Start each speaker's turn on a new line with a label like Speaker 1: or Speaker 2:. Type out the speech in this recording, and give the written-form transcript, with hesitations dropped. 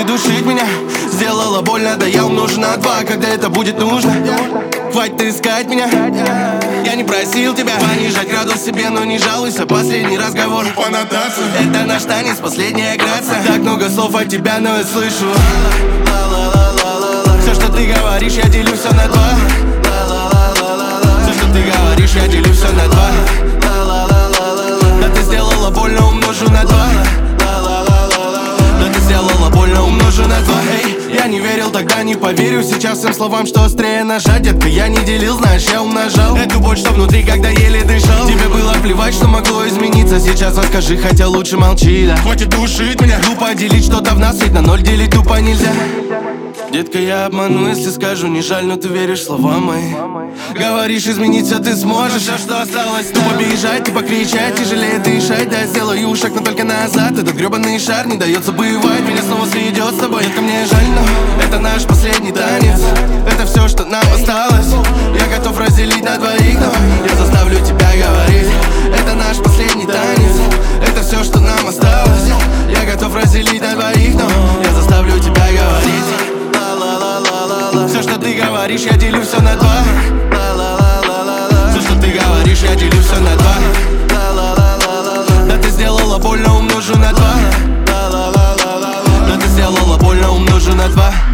Speaker 1: Хватит душить меня, сделала больно, да я умножу на 2, когда это будет нужно. Хватит искать меня, я не просил тебя понижать градус себе, но не жалуйся, последний разговор по нотации. Это наш танец, последняя грация. Так много слов от тебя, но я слышу все, что ты говоришь, я делю все на 2. Все, что ты говоришь, я делю все на 2. Да ты сделала больно, умножу на 2. Да ты сделала больно, умножу на 2. Я не верил, тогда не поверю сейчас всем словам, что острее ножа. Детка, я не делил, знаешь, я умножал эту боль, что внутри, когда еле дышал. Тебе было плевать, что могло измениться. Сейчас расскажи, хотя лучше молчи, да. Хватит душить меня, глупо делить что-то в нас, ведь на 0 делить тупо нельзя. Детка, я обману, если скажу, не жаль, но ты веришь словам моим. Говоришь, изменить все ты сможешь, все, что осталось, тупо бежать, тупо кричать, тяжелее дышать. Да, я сделаю шаг, но только назад. Этот гребаный шар не дается бывать, меня снова сведет с тобой. Детка, мне жаль, но это наш последний танец. Это все, что нам осталось. Я готов разделить на двоих, но я заставлю тебя говорить. Это наш последний танец. Это все, что нам осталось. Я готов разделить на двоих, но я заставлю тебя говорить. Все, что ты говоришь, я делю все на 2. Все, что ты говоришь, я делю все на 2. Да ты сделала больно, умножу на 2. Да ты сделала больно, умножу на 2.